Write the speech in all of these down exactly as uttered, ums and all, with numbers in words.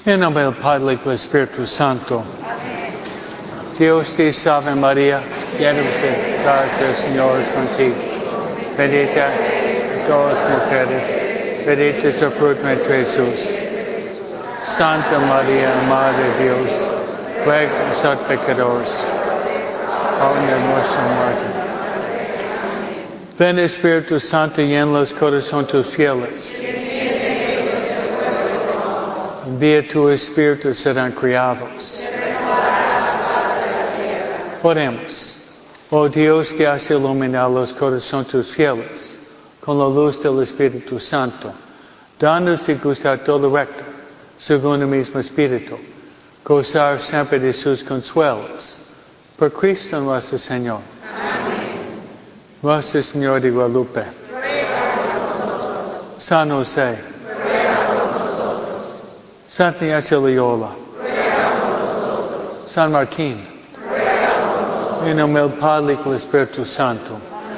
En nombre del Padre y del Espíritu Santo. Dios te salve María, llena de gracia, el Señor es contigo. Bendita de todas las mujeres, bendito es el fruto de Jesús. Santa María, Madre de Dios, ruega por nosotros pecadores, ahora y en nuestra muerte. Ven Espíritu Santo, llena los corazones tus fieles. Envía tu Espíritu y serán criados. Oremos. Oh Dios que has iluminado los corazones tus fieles con la luz del Espíritu Santo, danos de gustar todo recto, según el mismo Espíritu, gozar siempre de sus consuelos. Por Cristo nuestro Señor. Amén. Nuestro Señor de Guadalupe. San José. Santa Ignacia Loyola. San Martín. En nombre del Padre y del Espíritu Santo.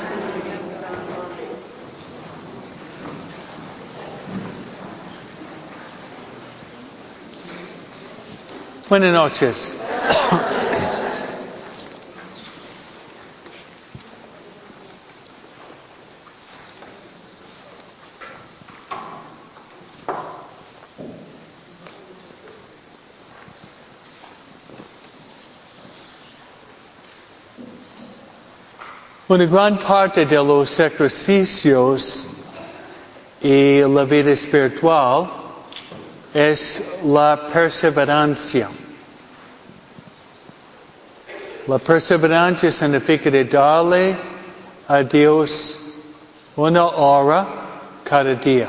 Buenas noches. Una gran parte de los ejercicios y la vida espiritual es la perseverancia. La perseverancia significa de darle a Dios una hora cada día.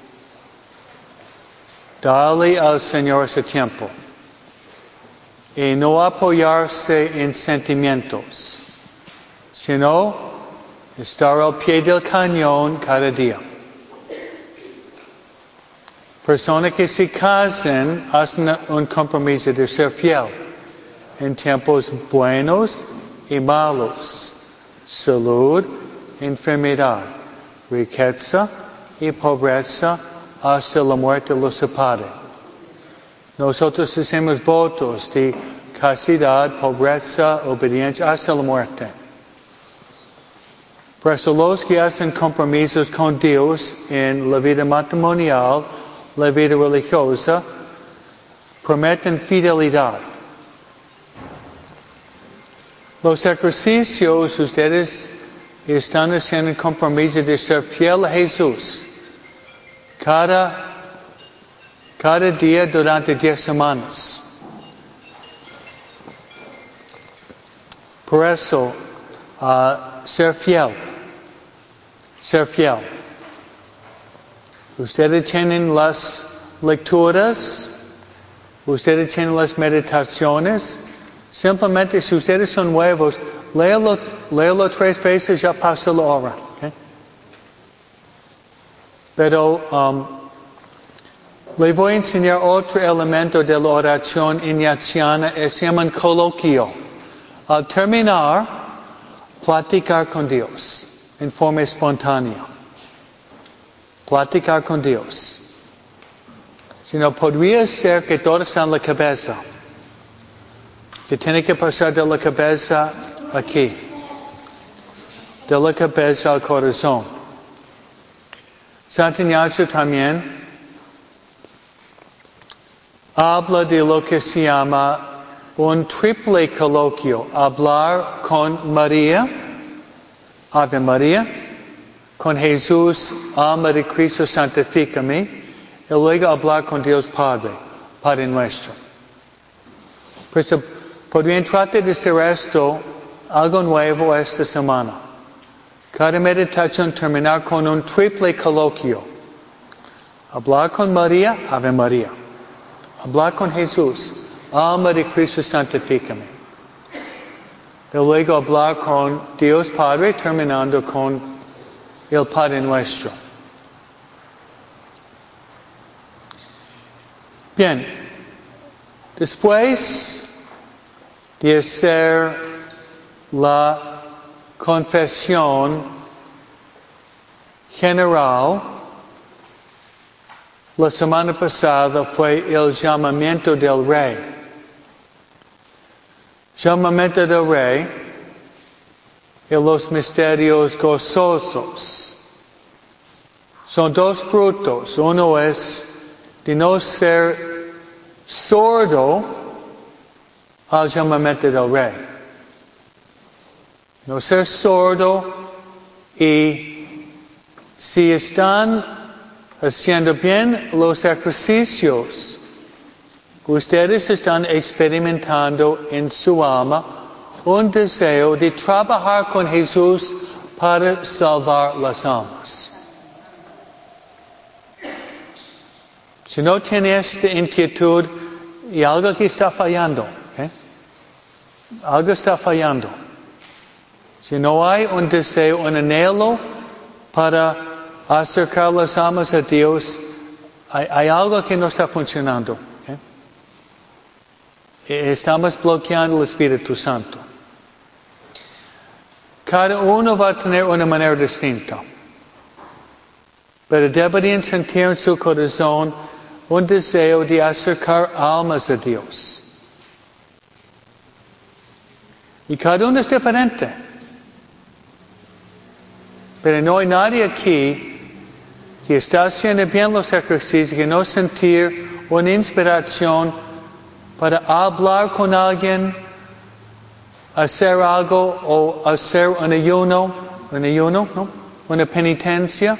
Darle al Señor ese tiempo. Y no apoyarse en sentimientos, sino estar al pie del cañón cada día. Personas que se casan hacen un compromiso de ser fiel en tiempos buenos y malos, salud, enfermedad, riqueza y pobreza, hasta la muerte los separe. Nosotros hacemos votos de castidad, pobreza, obediencia hasta la muerte. Por eso los que hacen compromisos con Dios en la vida matrimonial, la vida religiosa, prometen fidelidad. Los ejercicios, ustedes están haciendo el compromiso de ser fiel a Jesús cada, cada día durante diez semanas. Por eso, uh, ser fiel. Ser fiel. Ustedes tienen las lecturas, ustedes tienen las meditaciones. Simplemente si ustedes son nuevos, léalo, léalo tres veces, ya pasa la hora. ¿Okay? Pero um, le voy a enseñar otro elemento de la oración ignaciana, se llama coloquio. Al terminar, platicar con Dios en forma espontánea. Platicar con Dios. Si no, podría ser que todo está en la cabeza. Que tiene que pasar de la cabeza aquí. De la cabeza al corazón. Santo Ignacio también habla de lo que se llama un triple coloquio. Hablar con María, Ave María, con Jesús, alma de Cristo, santifícame, y luego hablar con Dios Padre, Padre nuestro. Por eso, podrían tratar de hacer esto, algo nuevo esta semana. Cada meditación terminar con un triple coloquio. Hablar con María, Ave María. Hablar con Jesús, alma de Cristo, santifícame. Y luego hablar con Dios Padre, terminando con el Padre nuestro. Bien, después de hacer la confesión general, la semana pasada fue el llamamiento del rey. Llamamiento del rey y los misterios gozosos. Son dos frutos. Uno es de no ser sordo al llamamiento del rey. No ser sordo y si están haciendo bien los ejercicios, ustedes están experimentando en su alma un deseo de trabajar con Jesús para salvar las almas. Si no tiene esta inquietud, y algo aquí está fallando, ¿okay? Algo está fallando. Si no hay un deseo, un anhelo para acercar las almas a Dios, hay, hay algo que no está funcionando. ¿Okay? Estamos bloqueando el Espíritu Santo. Cada uno va a tener una manera distinta. Pero deberían sentir en su corazón un deseo de acercar almas a Dios. Y cada uno es diferente. Pero no hay nadie aquí que está haciendo bien los ejercicios que no sentir una inspiración para hablar con alguien, hacer algo o hacer un ayuno, un ayuno, ¿no? Una penitencia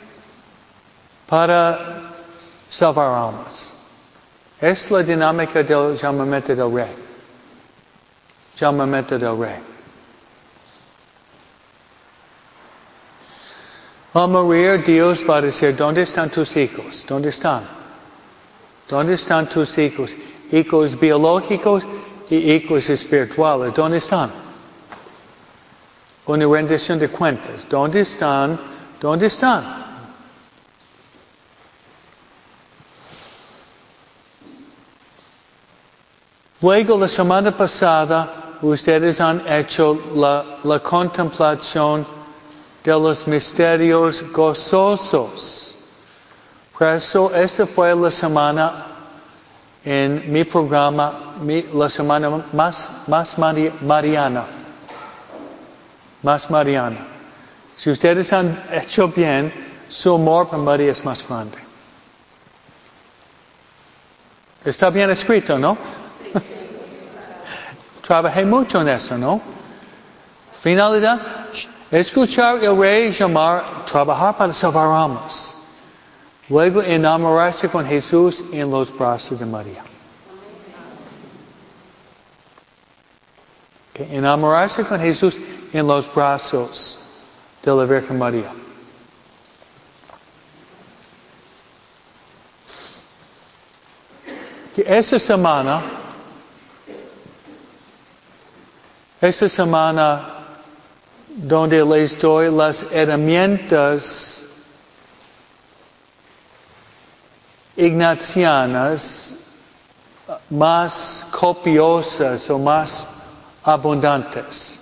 para salvar almas. Es la dinámica del llamamiento del rey. Llamamiento del rey. Al morir, Dios va a decir, ¿dónde están tus hijos? ¿Dónde están? ¿Dónde están tus hijos? Hijos biológicos y hijos espirituales. ¿Dónde están? Una rendición de cuentas. ¿Dónde están? ¿Dónde están? Luego, la semana pasada, ustedes han hecho la, la contemplación de los misterios gozosos. Por eso, esta fue la semana en mi programa, mi, la semana más, más mari, mariana. Más mariana. Si ustedes han hecho bien, su amor por María es más grande. Está bien escrito, ¿no? Trabajé mucho en eso, ¿no? Finalidad, escuchar el rey llamar, trabajar para salvar almas. Luego enamorarse con Jesús en los brazos de María. Okay. Enamorarse con Jesús en los brazos de la Virgen María. Que esta semana, esta semana donde les doy las herramientas ignacianas más copiosas o más abundantes.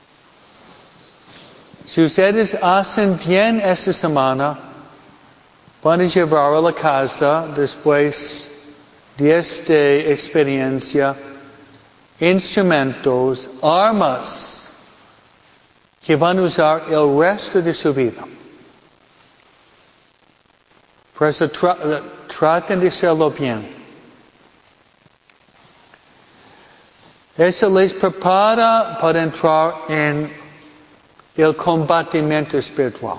Si ustedes hacen bien esta semana, van a llevar a la casa después de esta experiencia instrumentos, armas que van a usar el resto de su vida. Por eso tra traten de hacerlo bien. Eso les prepara para entrar en el combatimiento espiritual.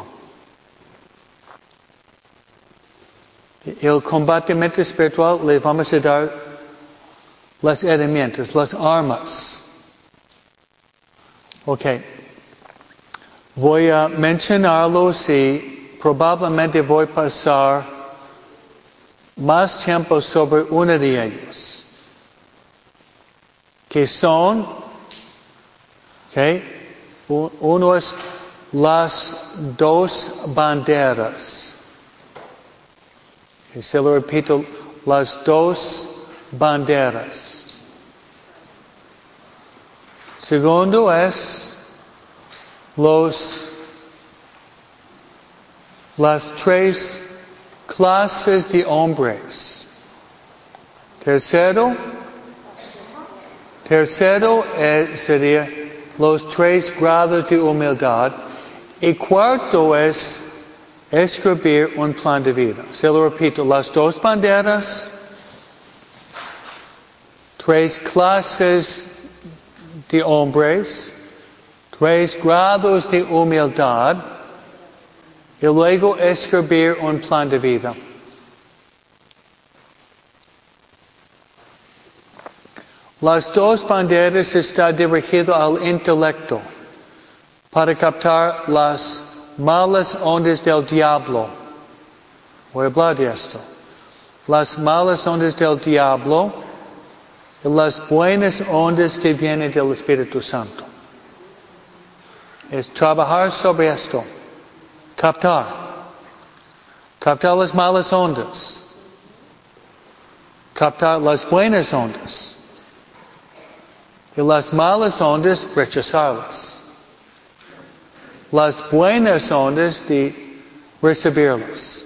El combatimiento espiritual le vamos a dar las herramientas, las armas. Ok. Voy a mencionarlos y probablemente voy a pasar más tiempo sobre uno de ellos. Que son, okay, uno es las dos banderas. Y se lo repito, las dos banderas. Segundo es los las tres clases de hombres. Tercero, tercero eh, sería los tres grados de humildad. Y cuarto es escribir un plan de vida. Se lo repito, las dos banderas, tres clases de hombres, tres grados de humildad, y luego escribir un plan de vida. Las dos banderas están dirigidas al intelecto para captar las malas ondas del diablo. Voy a hablar de esto. Las malas ondas del diablo y las buenas ondas que vienen del Espíritu Santo. Es trabajar sobre esto. Captar. Captar las malas ondas. Captar las buenas ondas. Y las malas ondas, rechazarlas. Las buenas ondas de recibirlas.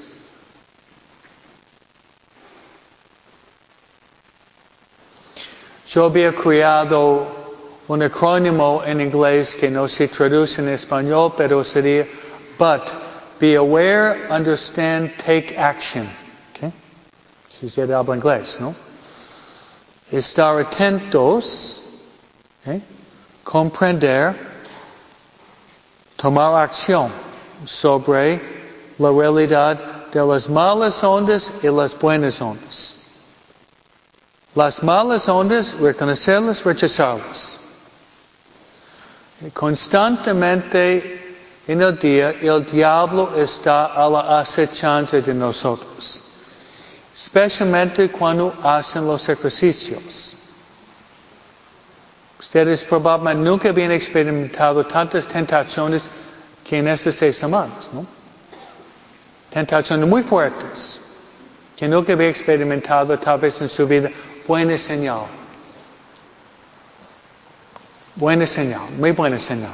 Yo había creado un acrónimo en inglés que no se traduce en español, pero sería but, be aware, understand, take action. ¿Okay? Si usted habla inglés, ¿no? Estar atentos, ¿okay? Comprender, tomar acción sobre la realidad de las malas ondas y las buenas ondas. Las malas ondas, reconocerlas, rechazarlas. Constantemente en el día, el diablo está a la acechanza de nosotros. Especialmente cuando hacen los ejercicios. Ustedes probablemente nunca habían experimentado tantas tentaciones que en estas seis semanas, ¿no? Tentaciones muy fuertes que nunca había experimentado tal vez en su vida. Buena señal. Buena señal, muy buena señal.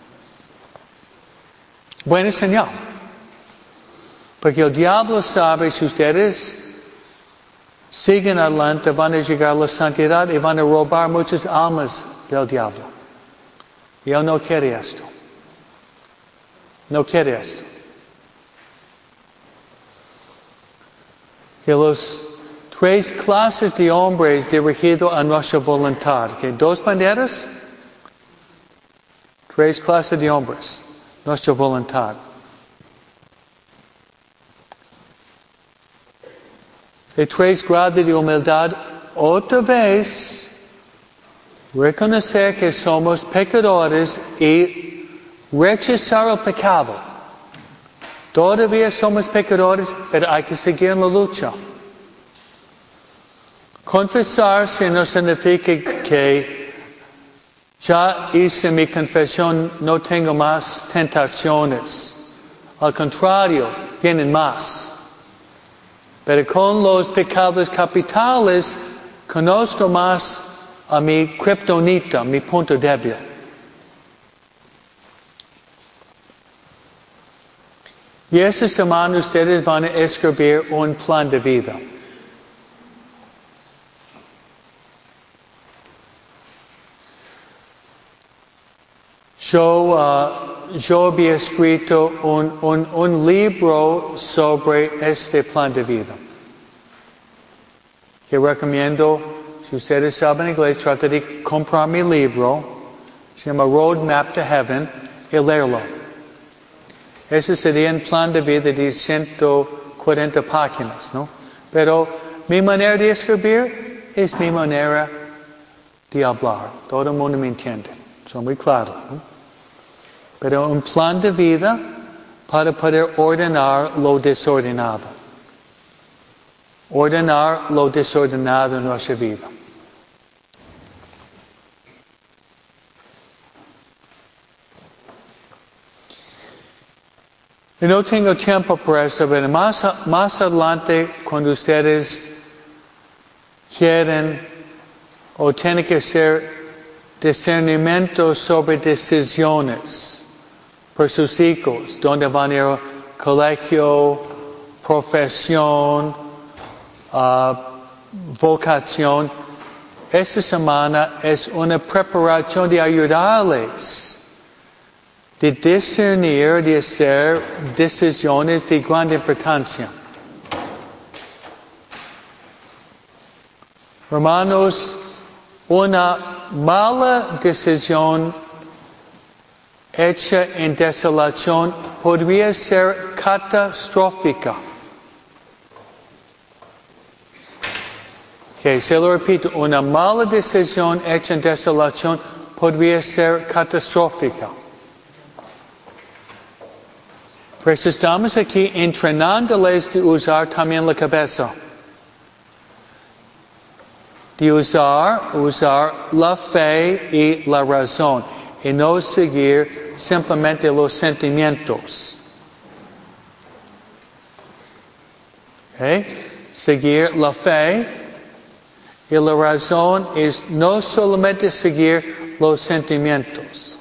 Buena señal. Porque el diablo sabe si ustedes siguen adelante, van a llegar a la santidad y van a robar muchas almas del diablo. Y él no quiere esto. No quiere esto. Que los tres clases de hombres dirigidos a nuestra voluntad. ¿Okay? Dos banderas. Tres clases de hombres. Nuestra voluntad. De tres grados de humildad. Otra vez, reconocer que somos pecadores y rechazar el pecado. Todavía somos pecadores, pero hay que seguir en la lucha. Confesarse no significa que ya hice mi confesión, no tengo más tentaciones. Al contrario, vienen más. Pero con los pecados capitales, conozco más a mi kriptonita, mi punto débil. Y esta semana ustedes van a escribir un plan de vida. Yo, uh, yo había escrito un, un, un libro sobre este plan de vida. Que recomiendo, si ustedes saben inglés, trata de comprar mi libro. Se llama Roadmap to Heaven y leerlo. Ese sería un plan de vida de ciento cuarenta páginas, ¿no? Pero mi manera de escribir es mi manera de hablar. Todo el mundo me entiende. Son muy claros, ¿no? Pero un plan de vida para poder ordenar lo desordenado. Ordenar lo desordenado en nuestra vida. Y no tengo tiempo para eso, pero más, más adelante, cuando ustedes quieren o tienen que hacer discernimiento sobre decisiones por sus hijos, dónde van a ir al colegio, profesión, uh, vocación. Esta semana es una preparación de ayudarles, de discernir, de hacer decisiones de gran importancia. Hermanos, una mala decisión hecha en desolación podría ser catastrófica. Okay, se lo repito, una mala decisión hecha en desolación podría ser catastrófica. Pues estamos aquí entrenándoles de usar también la cabeza. De usar, usar la fe y la razón. Y no seguir simplemente los sentimientos. Okay? Seguir la fe y la razón es no solamente seguir los sentimientos.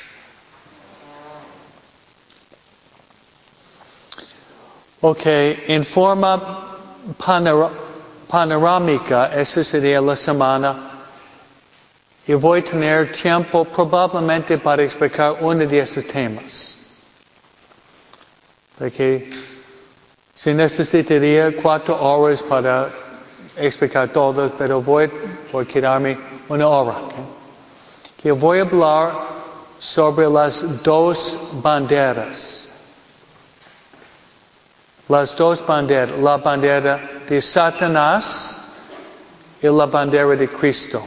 Ok, en forma panor- panorámica, esa sería la semana. Y voy a tener tiempo probablemente para explicar uno de estos temas. Porque se necesitaría cuatro horas para explicar todo, pero voy, voy a quedarme una hora. ¿Okay? Que voy a hablar sobre las dos banderas. Las dos banderas. La bandera de Satanás y la bandera de Cristo.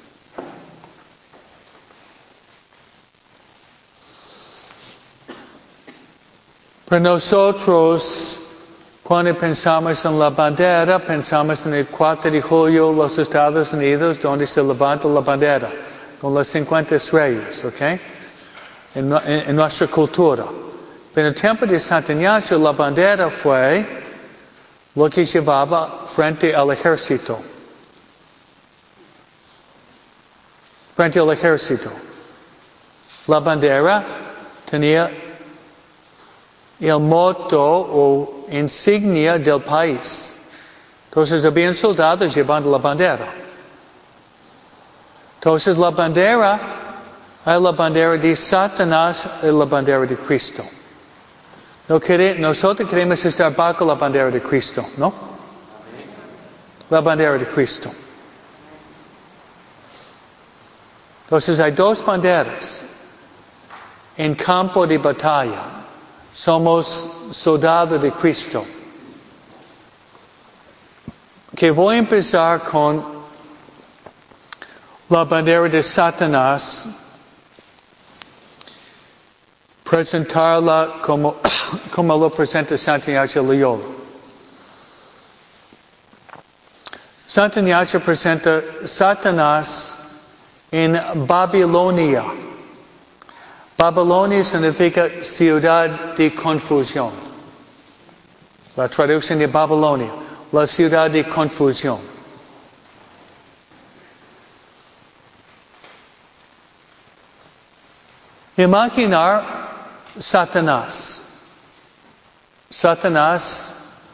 Pero nosotros, cuando pensamos en la bandera, pensamos en el cuatro de julio, los Estados Unidos, donde se levanta la bandera, con las cincuenta estrellas, ¿ok? En, en, en nuestra cultura. Pero en el tiempo de Santa Ignacio, la bandera fue lo que llevaba frente al ejército. Frente al ejército. La bandera tenía el moto o insignia del país. Entonces habían soldados llevando la bandera. Entonces la bandera, hay la bandera de Satanás y la bandera de Cristo. No quere, nosotros queremos estar bajo la bandera de Cristo, ¿no? La bandera de Cristo. Entonces hay dos banderas en campo de batalla. Somos soldados de Cristo. Que voy a empezar con la bandera de Satanás, presentarla como, como lo presenta Santa Ignacio Loyola. Santa Ignacio presenta Satanás en Babilonia. Babilonia significa ciudad de confusión. La traducción de Babilonia, la ciudad de confusión. Imaginar Satanás. Satanás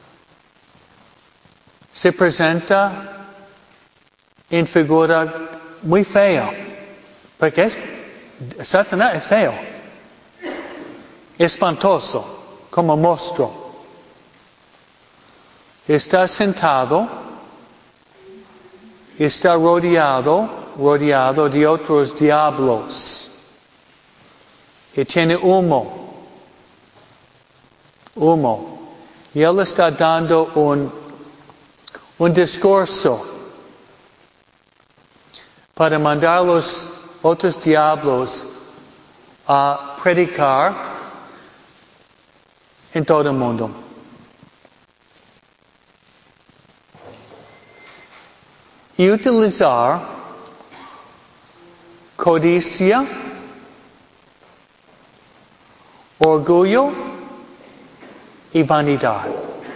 se presenta en figura muy fea, porque es Satanás es feo, espantoso, como monstruo. Está sentado, está rodeado, rodeado de otros diablos. Y tiene humo, humo. Y él está dando un, un discurso para mandar a los otros diablos a predicar en todo el mundo. Y utilizar codicia, orgullo y vanidad.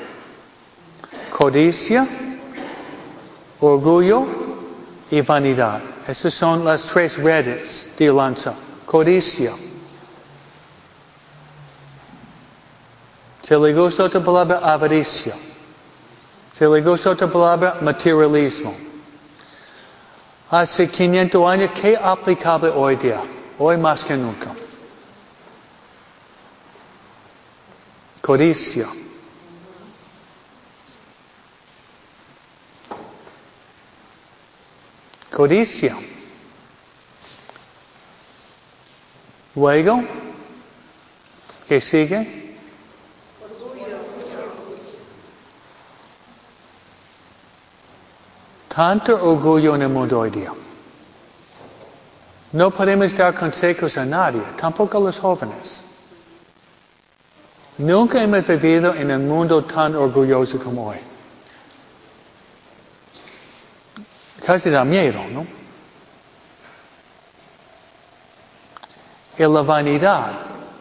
Codicia, orgullo y vanidad. Esas son las tres redes de lanza. Codicia. Si le gusta otra palabra, avaricia. Si le gusta otra palabra, materialismo. Hace quinientos años, ¿qué aplicable hoy día? Hoy más que nunca. Codicia. Codicia. Luego, ¿qué sigue? Tanto orgullo en el mundo hoy día. No podemos dar consejos a nadie, tampoco a los jóvenes. Nunca hemos vivido en un mundo tan orgulloso como hoy. Casi da miedo, ¿no? Y la vanidad.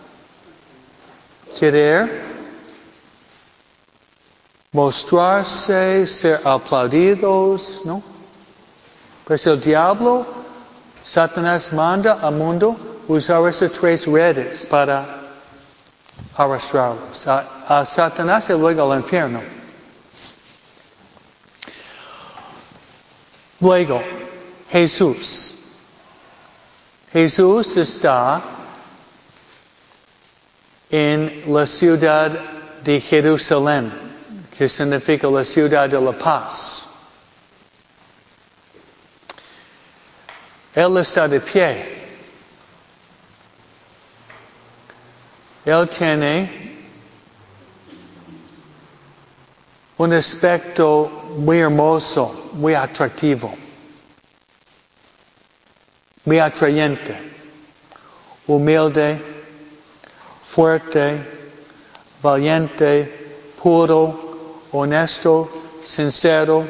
Querer mostrarse, ser aplaudidos, ¿no? Pues el diablo, Satanás manda al mundo usar esas tres redes para arrastrarlos. A, a Satanás y luego al infierno. Luego, Jesús. Jesús está en la ciudad de Jerusalén, que significa la ciudad de la paz. Él está de pie. Él tiene un aspecto muy hermoso, muy atractivo, muy atrayente, humilde, fuerte, valiente, puro, honesto, sincero,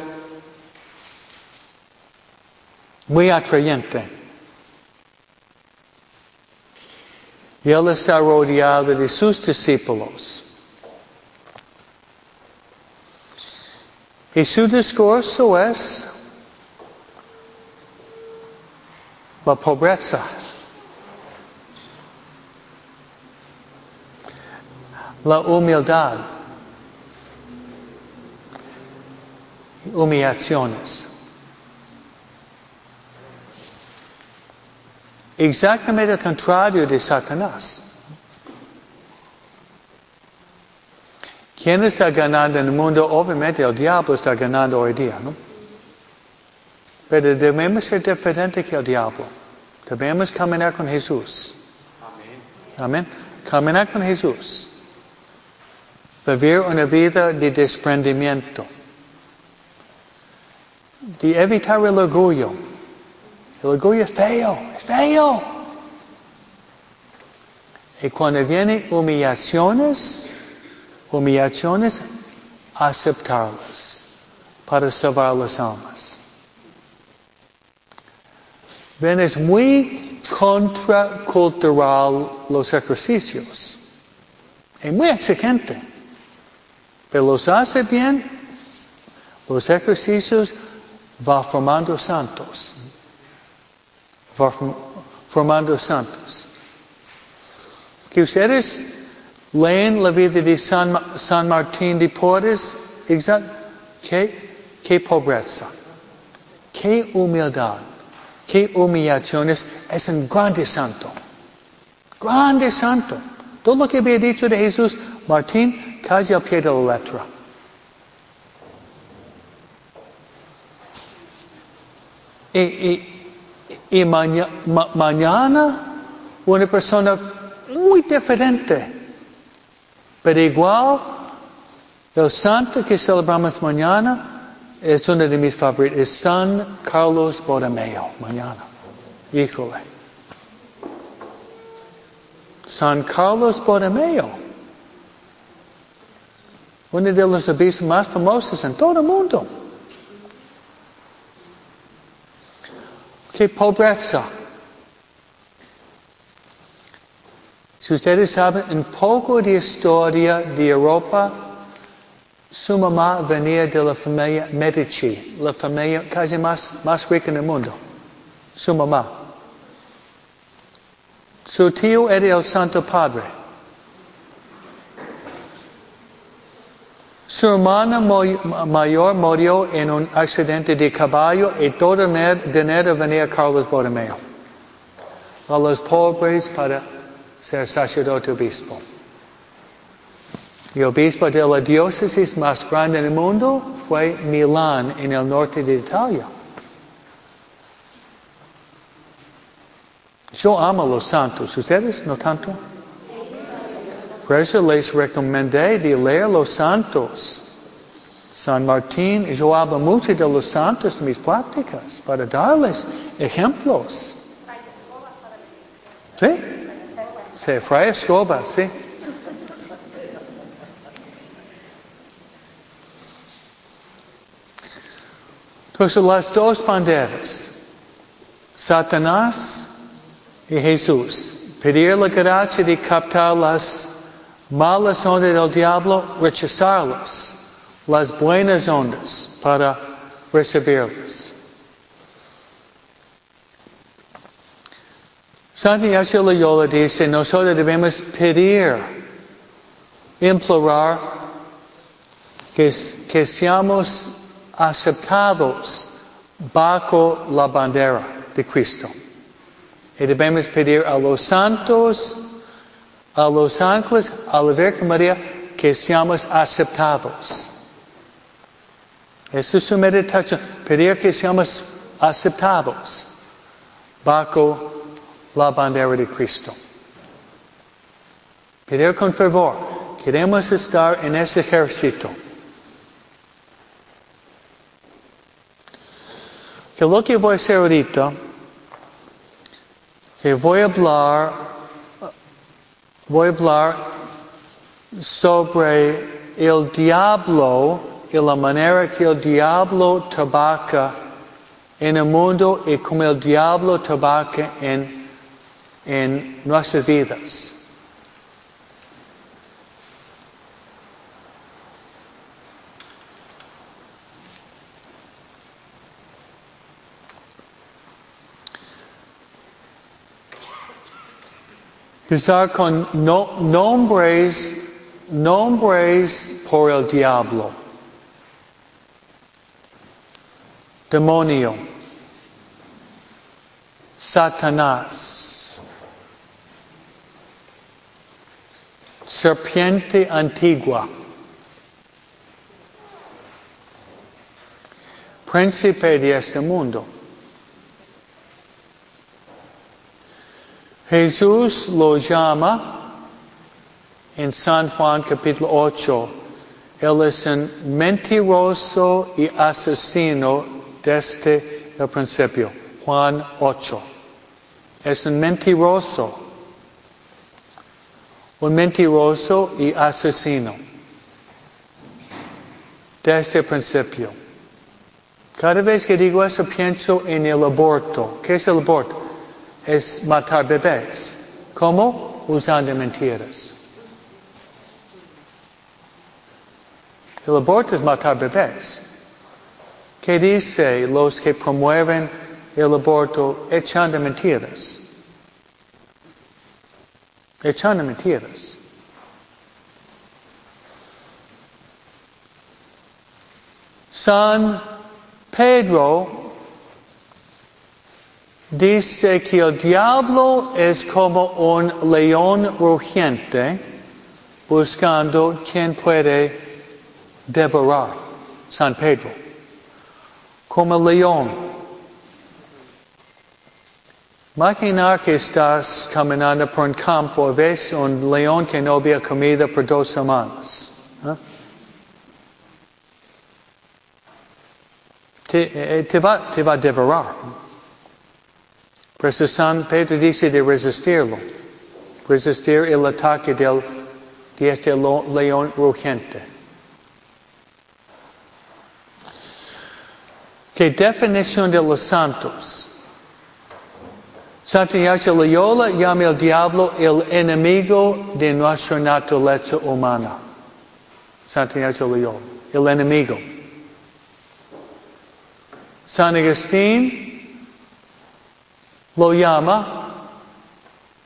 muy atrayente. Y él está rodeado de sus discípulos. Y su discurso es la pobreza, la humildad, humillaciones. Exactamente el contrario de Satanás. ¿Quién está ganando en el mundo? Obviamente el diablo está ganando hoy día, ¿no? Pero debemos ser diferentes que el diablo. Debemos caminar con Jesús. Amén. Amén. Caminar con Jesús. Vivir una vida de desprendimiento. De evitar el orgullo. El orgullo es feo, es feo. Y cuando vienen humillaciones, humillaciones, aceptarlas para salvar las almas. Ven, es muy contracultural los ejercicios. Es muy exigente. Pero los hace bien, los ejercicios va formando santos. Va formando santos. Que ustedes leen la vida de San, San Martín de Porres, ¿qué, qué pobreza, qué humildad, qué humillaciones, es un grande santo. Grande santo. Todo lo que había dicho de Jesús, Martín, casi al pie de la letra. Y, y, y maña, ma, mañana, una persona muy diferente. Pero igual, el santo que celebramos mañana es uno de mis favoritos. Es San Carlos Borromeo, mañana. Híjole. San Carlos Borromeo. Uno de los obispos más famosos en todo el mundo. ¡Qué pobreza! Si ustedes saben un poco de historia de Europa, su mamá venía de la familia Medici, la familia casi más, más rica en el mundo. Su mamá. Su tío era el Santo Padre. Su hermana mayor murió en un accidente de caballo y todo el dinero venía a Carlos Borromeo. A los pobres para ser sacerdote obispo. El obispo de la diócesis más grande del mundo fue Milán, en el norte de Italia. Yo amo a los santos. ¿Ustedes no tanto? Por eso les recomendé de leer los santos. San Martín, yo hablo mucho de los santos en mis pláticas para darles ejemplos. ¿Sí? Sí, Fray Escoba, sí. Entonces las dos banderas, Satanás y Jesús, pedir la gracia de captar las malas ondas del diablo, rechazarlas, las buenas ondas para recibirlas. Santo Ignacio de Loyola dice, nosotros debemos pedir, implorar que, que seamos aceptados bajo la bandera de Cristo. Y debemos pedir a los santos, a los ángeles, a la Virgen María, que seamos aceptados. Esa es su meditación, pedir que seamos aceptados bajo la bandera de Cristo. Pedir con fervor, queremos estar en ese ejército. Que lo que voy a hacer ahorita, que voy a hablar, voy a hablar sobre el diablo y la manera que el diablo trabaja en el mundo y como el diablo trabaja en, en nuestras vidas. Empezar con no, nombres, nombres por el diablo. Demonio. Satanás. Serpiente antigua. Príncipe de este mundo. Jesús lo llama en San Juan capítulo ocho. Él es un mentiroso y asesino desde el principio. Juan ocho. Es un mentiroso. Un mentiroso y asesino. Desde el principio. Cada vez que digo eso pienso en el aborto. ¿Qué es el aborto? Es matar bebés. ¿Cómo? Usando mentiras. El aborto es matar bebés. ¿Qué dice los que promueven el aborto echando mentiras? Echando mentiras. San Pedro dice que el diablo es como un león rugiente buscando quien puede devorar. San Pedro. Como el león. Imaginar que estás caminando por un campo, a veces un león que no había comida por dos semanas. ¿Eh? Te, te, va, te va a devorar. Por eso San Pedro dice de resistirlo. Resistir el ataque del, de este león rugiente. ¿Qué definición de los santos? Santo Ignacio de Loyola llama al diablo el enemigo de nuestra naturaleza humana. Santo Ignacio de Loyola, el enemigo. San Agustín lo llama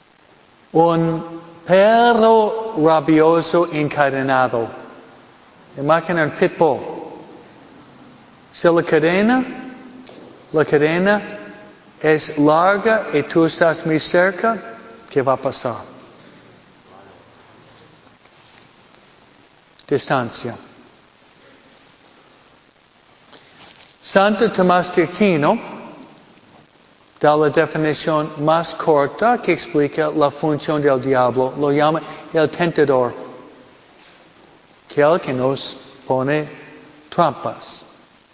un perro rabioso encadenado. Imagina un pitbull. Si la cadena, la cadena es larga y tú estás muy cerca, ¿qué va a pasar? Distancia. Santo Tomás de Aquino da la definición más corta que explica la función del diablo. Lo llama el tentador. Aquel que nos pone trampas.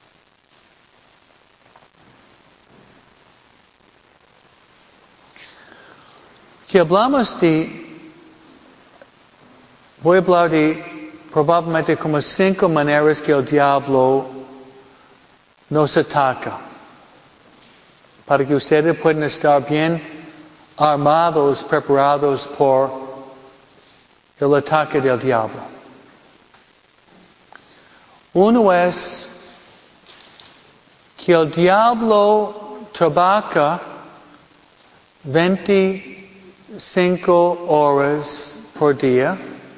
Que hablamos de, voy a hablar de probablemente como cinco maneras que el diablo nos ataca. Para que ustedes puedan estar bien armados, preparados por el ataque del diablo. Uno es que el diablo trabaja veinticinco horas por día,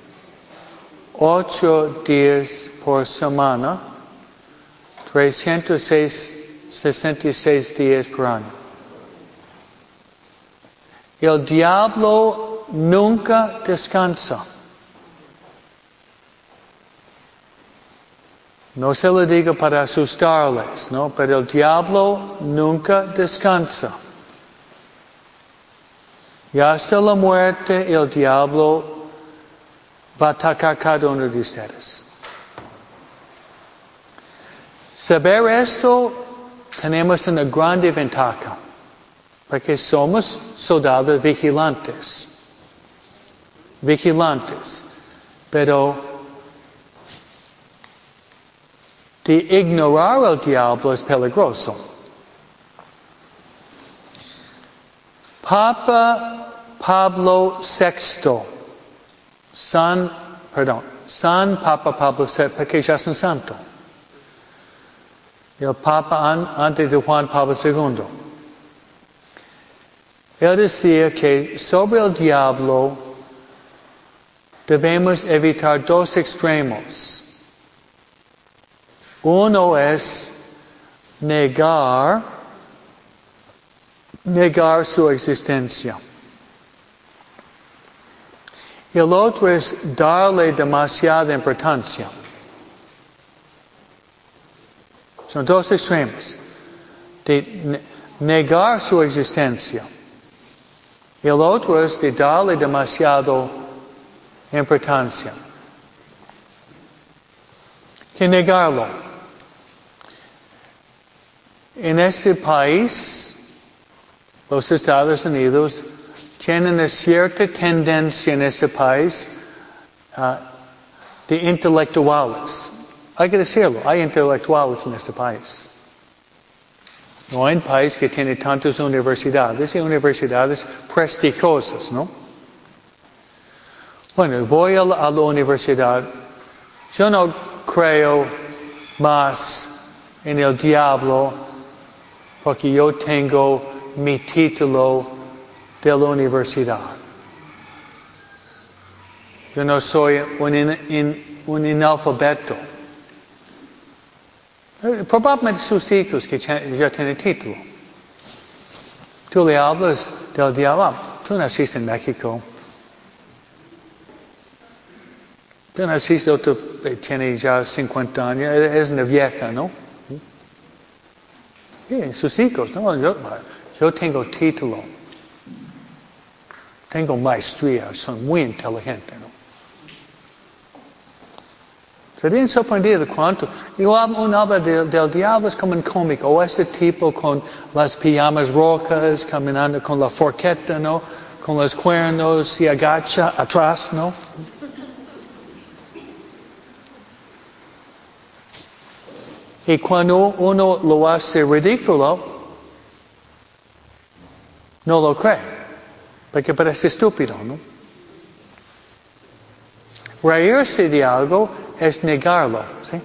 ocho días por semana, trescientos sesenta y seis días por año. El diablo nunca descansa. No se lo digo para asustarles, ¿no? Pero el diablo nunca descansa. Y hasta la muerte el diablo va a atacar a cada uno de ustedes. Saber esto, tenemos una grande ventaja, porque somos soldados vigilantes. Vigilantes. Pero de ignorar al diablo es peligroso. Papa Pablo sexto, San, perdón, San Papa Pablo sexto, porque ya es un santo. El Papa an, antes de Juan Pablo segundo. Él decía que sobre el diablo debemos evitar dos extremos. Uno es negar, negar su existencia. Y el otro es darle demasiada importancia. Son dos extremos. De negar su existencia. Y el otro es de darle demasiada importancia. Que negarlo. En este país, los Estados Unidos tienen una cierta tendencia en este país uh, de intelectuales. Hay que decirlo, hay intelectuales en este país. No hay un país que tiene tantas universidades y universidades prestigiosas, ¿no? Bueno, voy a la, a la universidad. Yo no creo más en el diablo porque yo tengo mi título de la universidad. Yo no soy un, in, in, un analfabeto. Probablemente sus hijos que ya tienen título. Tú le hablas del diablo. Tú naciste en México. Tú naciste, tú tienes ya cincuenta años. Es una vieja, ¿no? Sí, sus hijos. No, yo, yo tengo título. Tengo maestría. Soy muy inteligente, ¿no? Serían sorprendidos cuánto. Yo uno habla del, del diablo es como un cómico. O ese tipo con las pijamas rojas, caminando con la forqueta, ¿no? Con los cuernos, se agacha atrás, ¿no? Y cuando uno lo hace ridículo, no lo cree. Porque parece estúpido, ¿no? Reírse de algo es negarlo, ¿sí?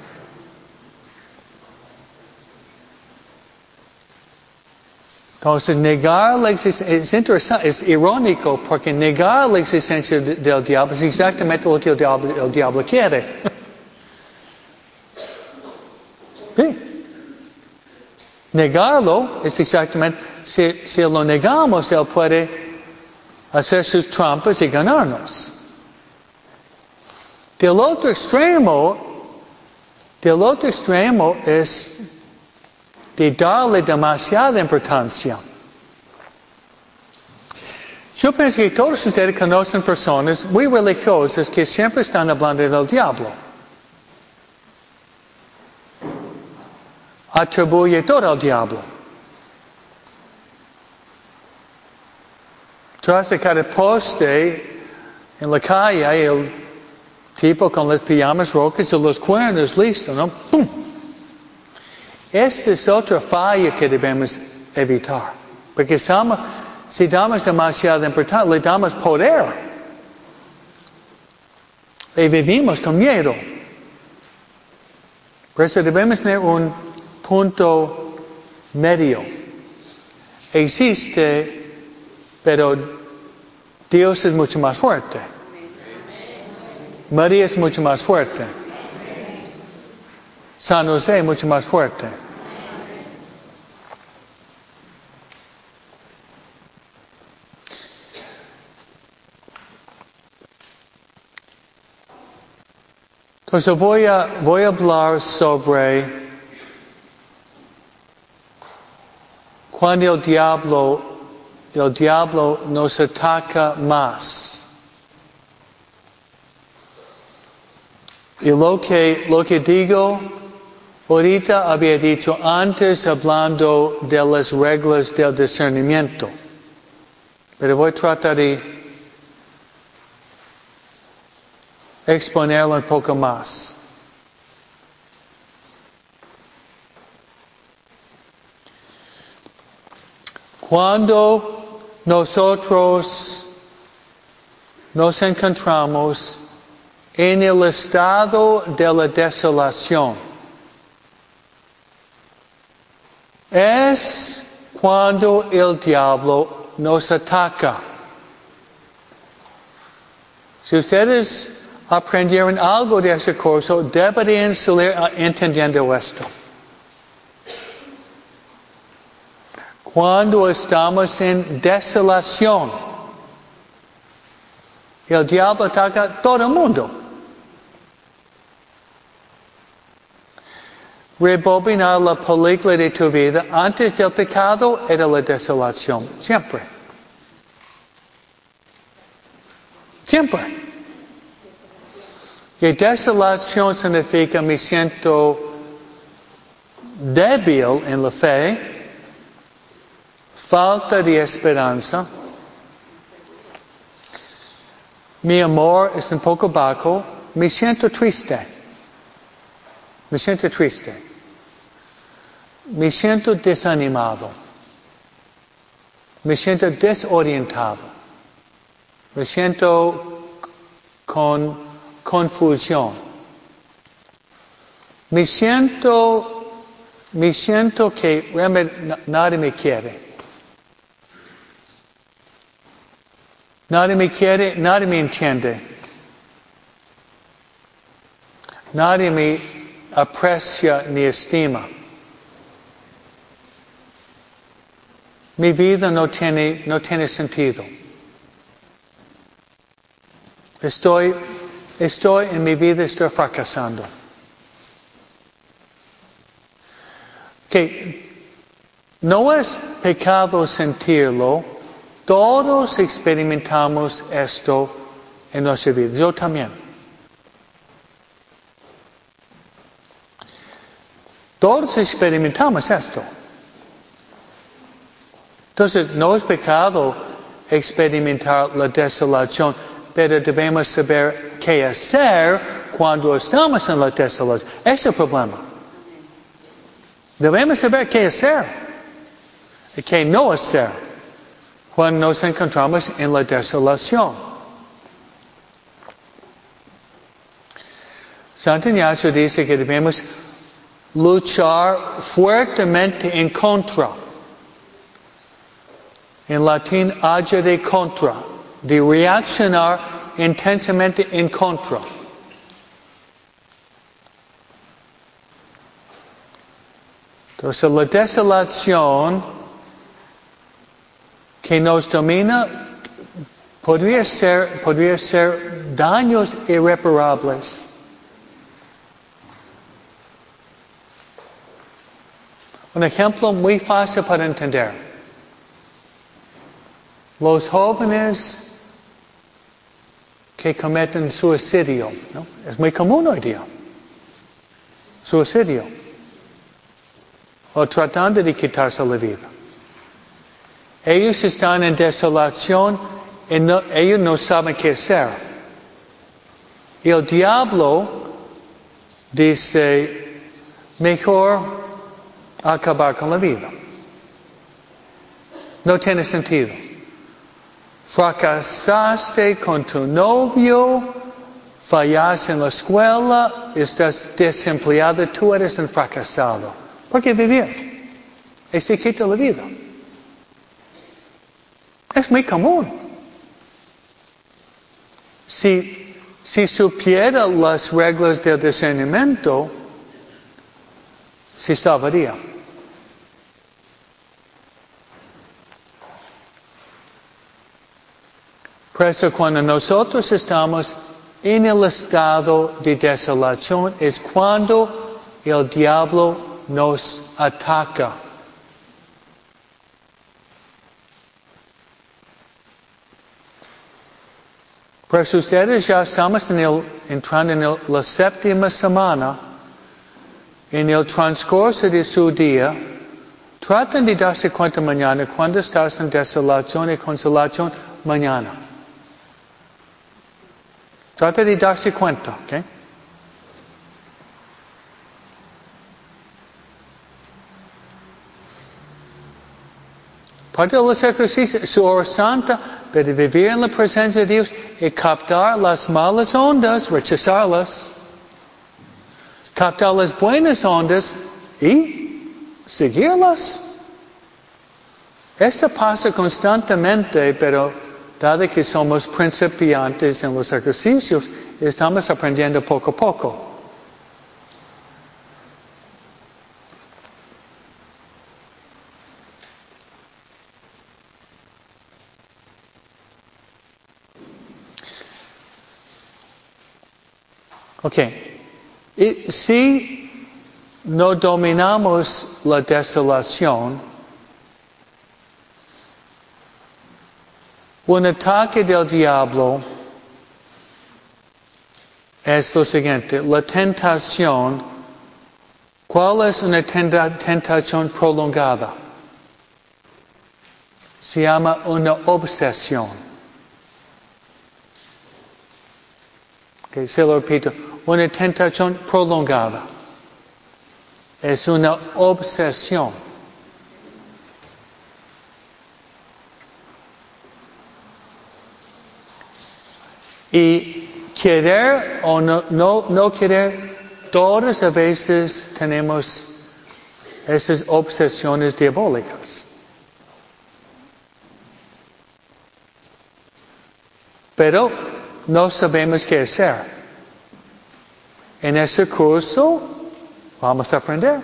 Entonces, negar la existencia, es interesante, es irónico, porque negar la existencia de, del diablo es exactamente lo que el diablo, el diablo quiere. Sí. Negarlo es exactamente, si, si lo negamos, Él puede hacer sus trampas y ganarnos. Del otro extremo, del otro extremo es de darle demasiada importancia. Yo pienso que todos ustedes conocen personas muy religiosas que siempre están hablando del diablo. Atribuye todo al diablo. Tras de cada poste en la calle hay el tipo con las pijamas rojas y los cuernos listos, ¿no? ¡Pum! Esta es otra falla que debemos evitar. Porque estamos, si damos demasiada importancia, le damos poder. Y vivimos con miedo. Por eso debemos tener un punto medio. Existe, pero Dios es mucho más fuerte. María es mucho más fuerte. San José es mucho más fuerte. Entonces voy a, voy a hablar sobre cuando el diablo, el diablo nos ataca más. Y lo que, lo que digo, ahorita había dicho antes hablando de las reglas del discernimiento. Pero voy a tratar de exponerlo un poco más. Cuando nosotros nos encontramos en el estado de la desolación, es cuando el diablo nos ataca. Si ustedes aprendieron algo de ese curso, deberían salir entendiendo esto. Cuando estamos en desolación, el diablo ataca a todo el mundo. Rebobinar la película de tu vida, antes del pecado era la desolación, siempre. Siempre. Y desolación significa me siento débil en la fe, falta de esperanza, mi amor es un poco bajo, me siento triste, me siento triste, me siento desanimado, me siento desorientado, me siento con confusión. Me siento, me siento que realmente nadie me quiere. Nadie me quiere, nadie me entiende. Nadie me aprecia ni estima. Mi vida no tiene, no tiene sentido. Estoy, estoy en mi vida, estoy fracasando. Que no es pecado sentirlo. Todos experimentamos esto en nuestra vida. Yo también. Todos experimentamos esto. Entonces, no es pecado experimentar la desolación, pero debemos saber qué hacer cuando estamos en la desolación. Ese es el problema. Debemos saber qué hacer y qué no hacer cuando nos encontramos en la desolación. Santo Ignacio dice que debemos luchar fuertemente en contra. En latín, agere contra, de reaccionar intensamente en contra. Entonces la desolación que nos domina podría ser, podría ser daños irreparables. Un ejemplo muy fácil para entender. Los jóvenes que cometen suicidio, ¿no? Es muy común hoy día. Suicidio. O tratando de quitarse la vida. Ellos están en desolación y no, ellos no saben qué hacer. Y el diablo dice, mejor acabar con la vida. No tiene sentido. Fracasaste con tu novio, fallaste en la escuela, estás desempleado, tú eres un fracasado. ¿Por qué vivir? Y se quita la vida. Es muy común. Si, si supiera las reglas del discernimiento, se salvaría. Por eso cuando nosotros estamos en el estado de desolación es cuando el diablo nos ataca. Por eso ustedes ya estamos en el, entrando en el, la séptima semana, en el transcurso de su día, traten de darse cuenta mañana cuando estás en desolación y consolación mañana. Trate de darse cuenta, ¿ok? Parte de los ejercicios, su hora santa, de vivir en la presencia de Dios y captar las malas ondas, rechazarlas, captar las buenas ondas y seguirlas. Esto pasa constantemente, pero dado que somos principiantes en los ejercicios, estamos aprendiendo poco a poco. Ok. Y si no dominamos la desolación, un ataque del diablo es lo siguiente, la tentación. ¿Cuál es una tenta- tentación prolongada? Se llama una obsesión. Okay, se lo repito, una tentación prolongada es una obsesión. Y querer o no, no, no querer, todas a veces tenemos esas obsesiones diabólicas. Pero no sabemos qué hacer. En ese curso vamos a aprender.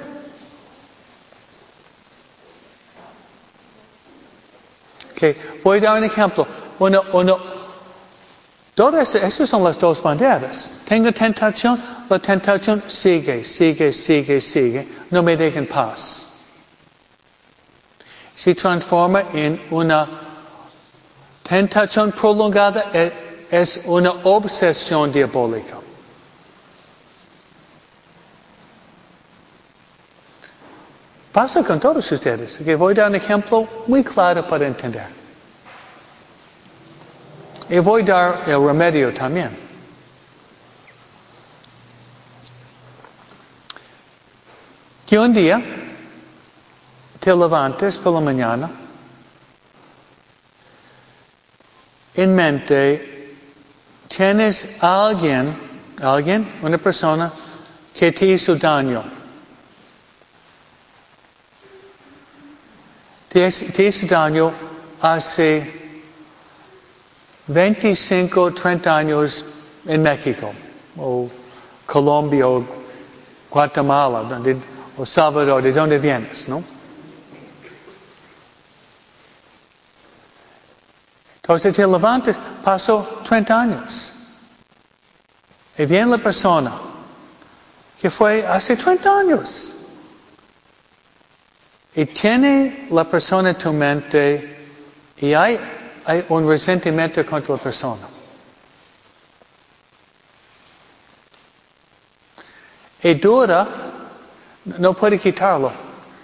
Okay. Voy a dar un ejemplo. Uno, uno, todas esas son las dos banderas. Tengo tentación, la tentación sigue, sigue, sigue, sigue. No me dejen paz. Se transforma en una tentación prolongada, es una obsesión diabólica. Pasa con todos ustedes. Okay, voy a dar un ejemplo muy claro para entender. Y voy a dar el remedio también. Que un día te levantes por la mañana, en mente tienes a alguien, alguien, una persona que te hizo daño. Te, te hizo daño hace veinticinco, treinta años en México, o Colombia, o Guatemala, donde, O Salvador, ¿de dónde vienes, no? Entonces te levantas, pasó treinta años. Y viene la persona que fue hace treinta años. Y tiene la persona en tu mente y hay, hay un resentimiento contra la persona. Y dura, no puede quitarlo.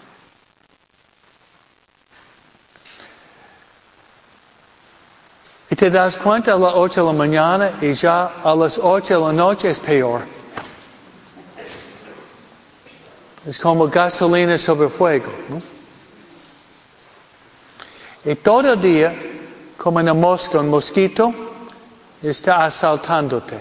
Y te das cuenta a las ocho de la mañana y ya a las ocho de la noche es peor. Es como gasolina sobre fuego, ¿no? Y todo el día, como una mosca, un mosquito, está asaltándote.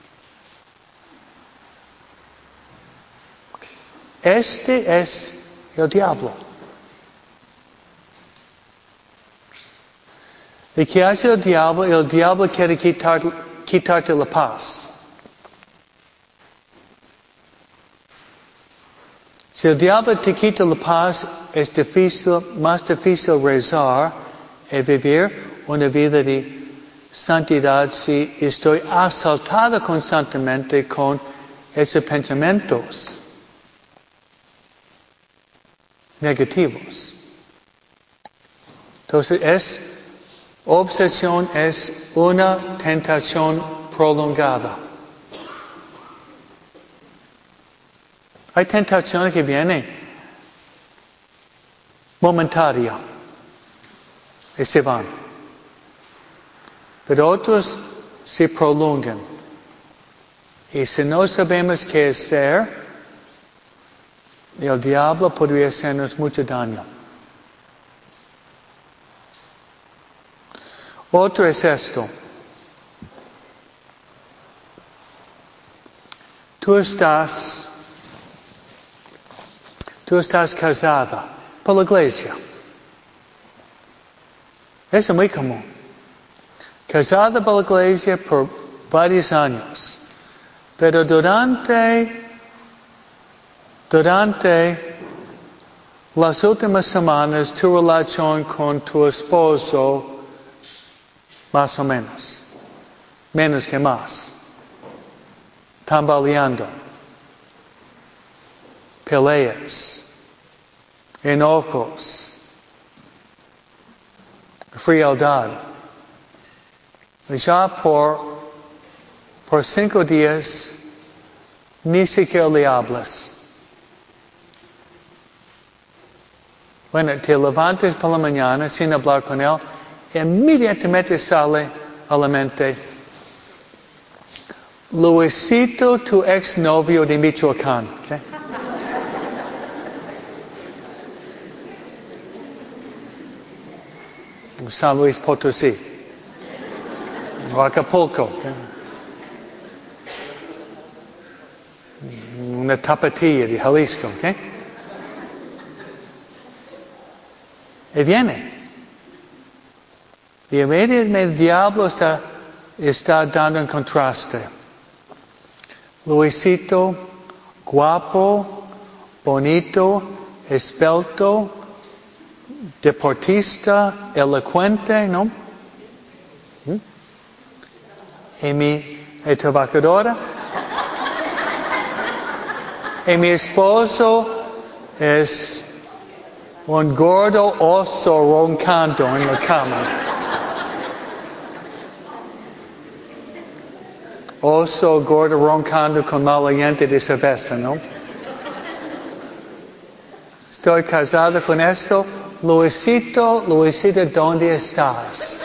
Este es el diablo. ¿Y qué hace el diablo? El diablo quiere quitar, quitarte la paz. Si el diablo te quita la paz, es difícil, más difícil rezar y vivir una vida de santidad si estoy asaltado constantemente con esos pensamientos negativos. Entonces, es, obsesión es una tentación prolongada. Hay tentaciones que vienen momentarias y se van. Pero otros se prolongan. Y si no sabemos qué hacer, el diablo podría hacernos mucho daño. Otro es esto. Tú estás Tú estás casada por la iglesia. Eso es muy común. Casada por la iglesia por varios años. Pero durante, durante las últimas semanas, tu relación con tu esposo, más o menos. Menos que más. Tambaleando. Peleas. Enojos, frialdad. Ya por, por cinco días ni siquiera le hablas. Bueno, te levantas por la mañana sin hablar con él, inmediatamente sale a la mente, Luisito, tu exnovio de Michoacán. ¿Okay? San Luis Potosí, o Acapulco, ¿okay? Una tapatilla de Jalisco, ¿ok? Y viene. Y inmediatamente el diablo está, está dando un contraste. Luisito, guapo, bonito, esbelto, deportista, elocuente, ¿no? ¿Mm? Y mi y trabajadora. Y mi esposo es un gordo oso roncando en la cama. Oso gordo roncando con mal aliento de cerveza, ¿no? Estoy casado con eso. Luisito, Luisito, ¿dónde estás?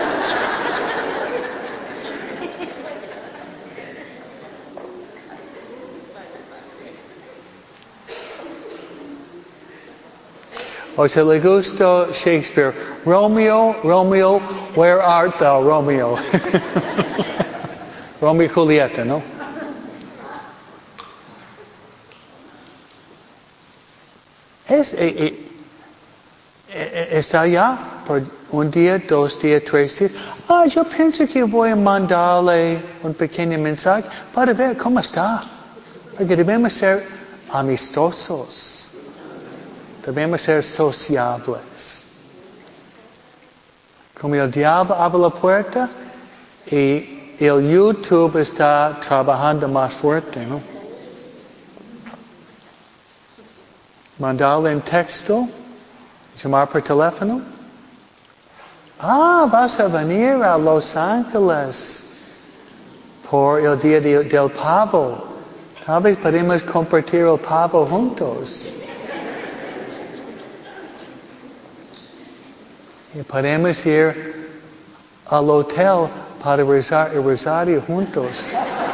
O si le gusta Shakespeare, Romeo, Romeo, where art thou, Romeo? Romeo y Julieta, ¿no? Es, eh, eh, eh, está allá por un día, dos días, tres días. Ah, yo pienso que voy a mandarle un pequeño mensaje para ver cómo está. Porque debemos ser amistosos. Debemos ser sociables. Como el diablo abre la puerta y el YouTube está trabajando más fuerte, ¿no? Mandarle un texto, llamar por teléfono. Ah, vas a venir a Los Ángeles por el día de, del pavo. Tal vez podemos compartir el pavo juntos. Y podemos ir al hotel para rezar el rosario juntos.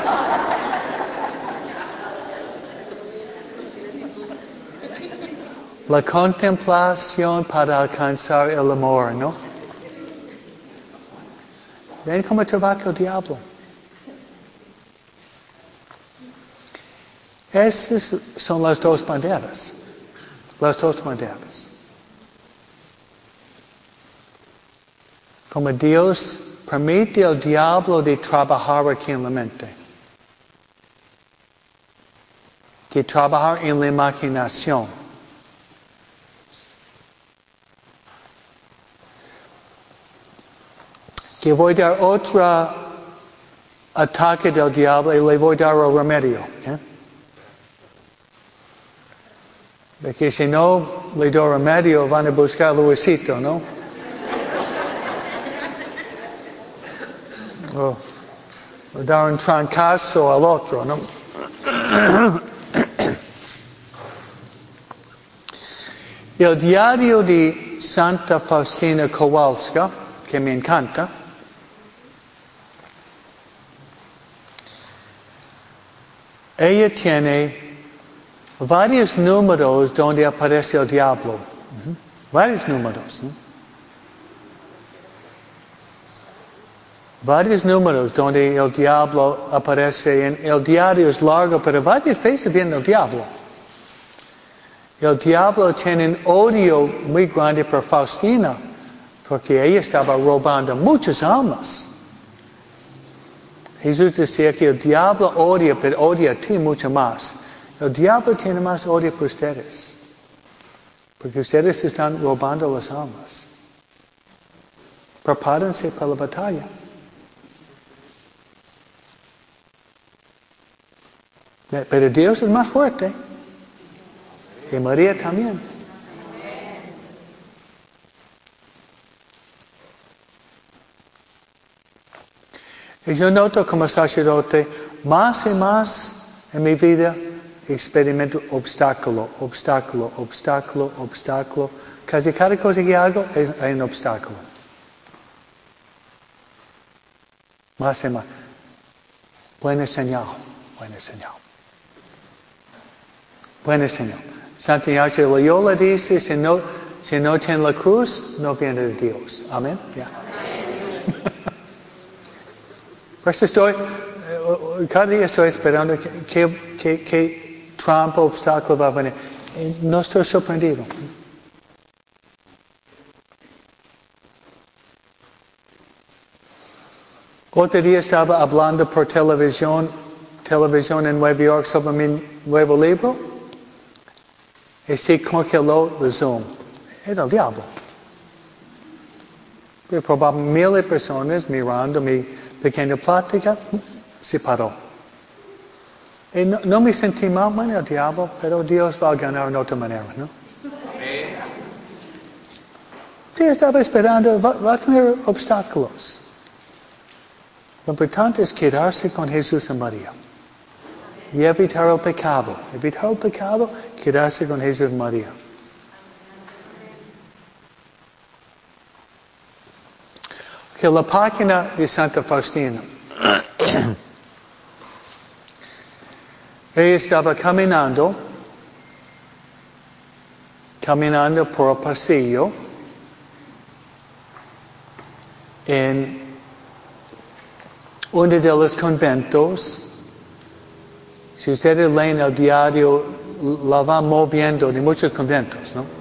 La contemplación para alcanzar el amor, ¿no? ¿Ven cómo trabaja el diablo? Esas son las dos maneras. Las dos maneras. Como Dios permite al diablo de trabajar aquí en la mente. Que trabajar en la imaginación. Que voy a dar otro ataque del diablo y le voy a dar el remedio. ¿Okay? Porque si no le doy remedio van a buscar a Luisito, ¿no? O le dar un trancazo al otro, ¿no? El diario de Santa Faustina Kowalska, que me encanta, ella tiene varios números donde aparece el diablo. Uh-huh. Varios números. ¿no? Varios números donde el diablo aparece. En el diario es largo, pero varias veces viene el diablo. El diablo tiene un odio muy grande por Faustina, porque ella estaba robando muchas almas. Jesús decía que el diablo odia, pero odia a ti mucho más. El diablo tiene más odio por ustedes. Porque ustedes están robando las almas. Prepárense para la batalla. Pero Dios es más fuerte. Y María también. Y yo noto como sacerdote, más y más en mi vida, experimento obstáculo, obstáculo, obstáculo, obstáculo. Casi cada cosa que hago es, hay un obstáculo. Más y más. Buena señal, buena señal. Buena señal. Santa Ignacio de Loyola dice, si no, si no tiene la cruz, no viene de Dios. Amén. Yeah. Pues estoy, cada día estoy esperando que, que, que trampa, obstáculo va a venir. Y no estoy sorprendido. Otro día estaba hablando por televisión, televisión en Nueva York sobre mi nuevo libro. Y se congeló el Zoom. Era el diablo. Pero probablemente miles de personas mirando mi pequeña plática, se paró. Y no, no me sentí mal, bueno, el diablo, pero Dios va a ganar de otra manera, ¿no? Sí, estaba esperando, va, va a tener obstáculos. Lo importante es quedarse con Jesús y María. Y evitar el pecado. Evitar el pecado, quedarse con Jesús y María. Que la página de Santa Faustina. Ella estaba caminando, caminando por el pasillo en uno de los conventos. Si ustedes leen el diario, la van moviendo de muchos conventos, ¿no?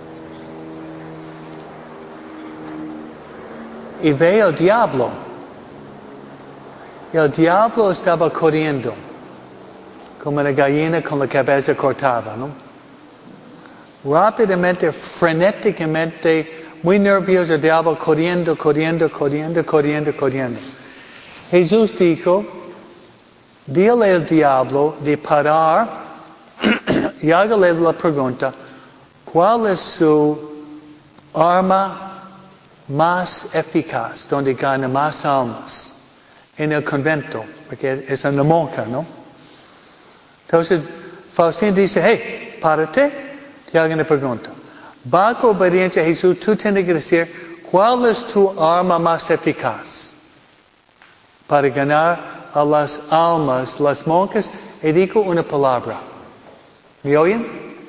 Y ve el diablo. El diablo estaba corriendo. como una gallina con la cabeza cortada, ¿no? Rápidamente, frenéticamente, muy nervioso, el diablo corriendo, corriendo, corriendo, corriendo, corriendo. Jesús dijo, dile al diablo de parar y hágale la pregunta, ¿cuál es su arma más eficaz, donde gana más almas? En el convento, porque es una monja, ¿no? Entonces, Faustín dice, hey, párate. Te hago una pregunta. Bajo obediencia a Jesús, tú tienes que decir, ¿cuál es tu arma más eficaz para ganar a las almas, las monjas? Y digo una palabra. ¿Me oyen?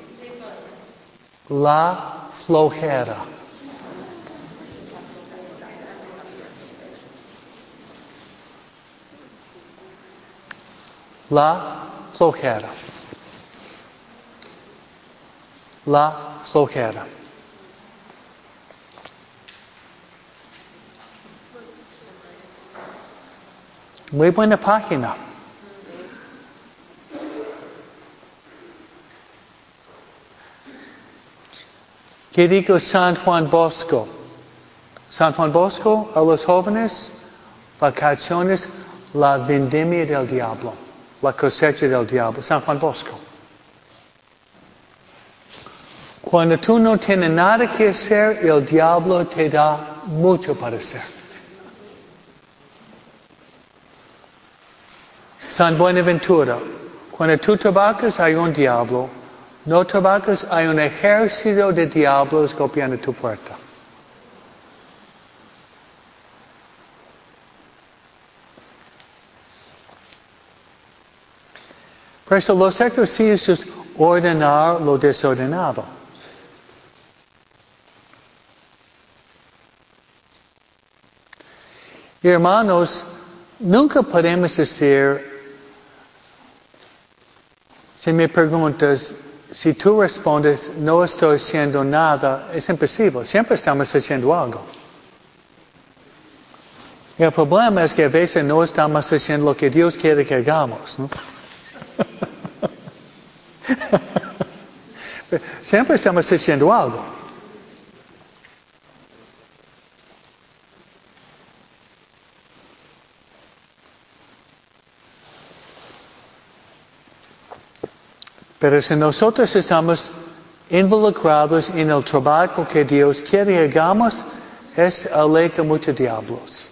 La flojera. La flojera. La flojera. Muy buena página. ¿Qué dijo San Juan Bosco? San Juan Bosco a los jóvenes, vacaciones, la vendimia del diablo, la cosecha del diablo. San Juan Bosco. Cuando tú no tienes nada que hacer, el diablo te da mucho para hacer. San Buenaventura, cuando tú trabajas hay un diablo, no trabajas hay un ejército de diablos golpeando tu puerta. Por eso los ejercicios ordenar lo desordenado. Y hermanos, nunca podemos decir, si me preguntas, si tú respondes, no estoy haciendo nada, es imposible. Siempre estamos haciendo algo. Y el problema es que a veces no estamos haciendo lo que Dios quiere que hagamos, ¿no? Siempre estamos haciendo algo. Pero si nosotros estamos involucrados en el trabajo que Dios quiere que hagamos, es aleja muchos diablos.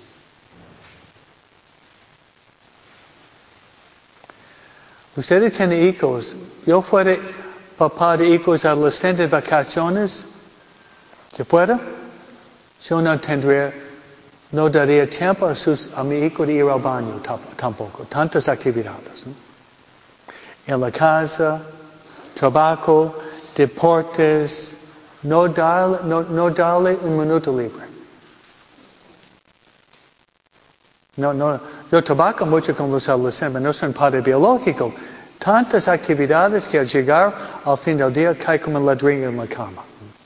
Ustedes tienen hijos. Yo fuera papá de hijos adolescentes de vacaciones, si fuera, yo no tendría, no daría tiempo a, sus, a mi hijo de ir al baño tampoco. Tantas actividades, ¿no? En la casa, trabajo, deportes, no darle, no, no darle un minuto libre. No, no, yo trabajo mucho con los adolescentes, no soy padre biológico. Tantas actividades que al llegar al fin del día cae como un ladrillo en la cama.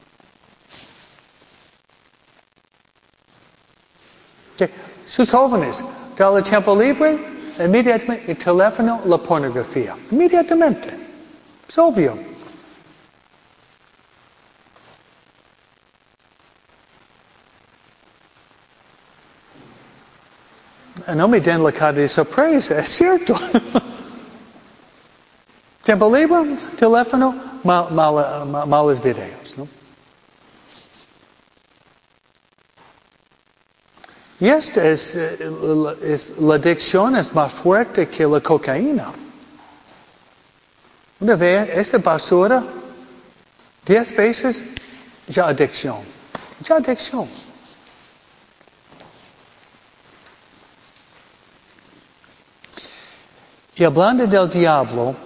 Okay. Sus jóvenes, darle tiempo libre, inmediatamente el teléfono, la pornografía. Inmediatamente. Es obvio. No me den la cara de sorpresa, es cierto. Tiempo libre, teléfono, mal, mal, mal, malos videos, ¿no? Y esta es, es, la adicción es más fuerte que la cocaína. Una vez, esta basura, diez veces, ya adicción. Ya adicción. Y hablando del diablo,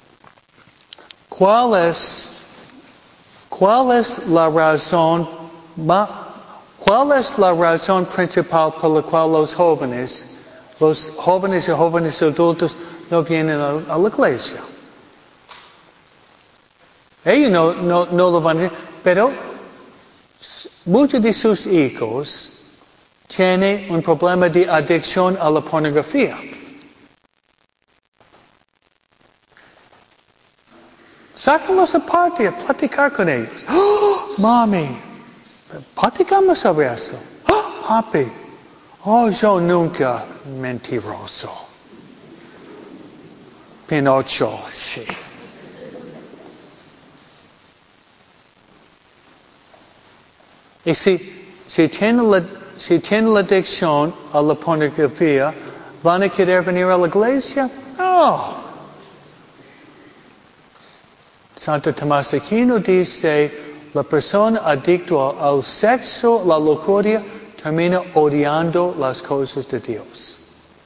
¿cuál es, cuál es la razón, cuál es la razón principal por la cual los jóvenes, los jóvenes y jóvenes adultos no vienen a, a la iglesia? Ellos no, no, no lo van a decir, pero muchos de sus hijos tienen un problema de adicción a la pornografía. Sácalos aparte a platicar con ellos. ¡Oh, mami! Platicamos sobre eso. ¡Oh, papi! Oh, yo nunca. Mentiroso. Pinocho, sí. Y si, si tiene la, si tiene la adicción a la pornografía, ¿van a querer venir a la iglesia? No. Santo Tomás de Aquino dice, la persona adicta al sexo, la lujuria, termina odiando las cosas de Dios.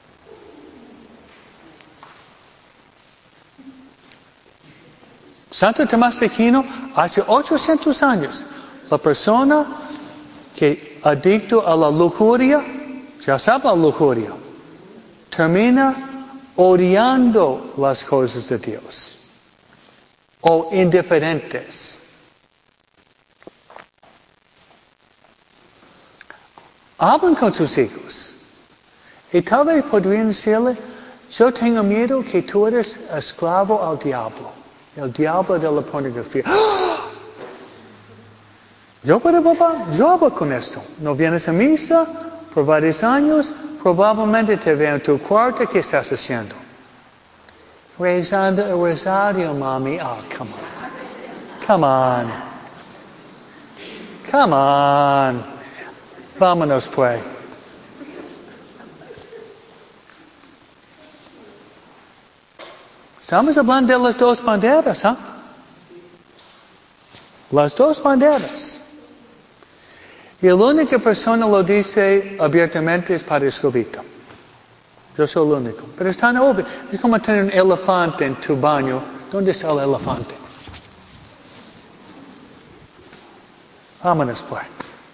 Santo Tomás de Aquino, hace ochocientos años, la persona que adicto a la lujuria, ya sabe la lujuria, termina odiando las cosas de Dios. O indiferentes. Hablan con sus hijos. Y tal vez podrían decirle, yo tengo miedo que tú eres esclavo al diablo. El diablo de la pornografía. ¡Ah! Yo, pero papá, yo hablo con esto. No vienes a misa por varios años, probablemente te veo en tu cuarto, ¿qué estás haciendo? Rezando el rosario, mami. Oh, come on. Come on. Come on. Vámonos, pues. Estamos hablando de las dos banderas, ¿ah? ¿eh? Las dos banderas. Y la única persona lo dice abiertamente es Padre Escobito. Yo soy el único. Pero es tan obvio. Es como tener un elefante en tu baño. ¿Dónde está el elefante? Vámonos, pues.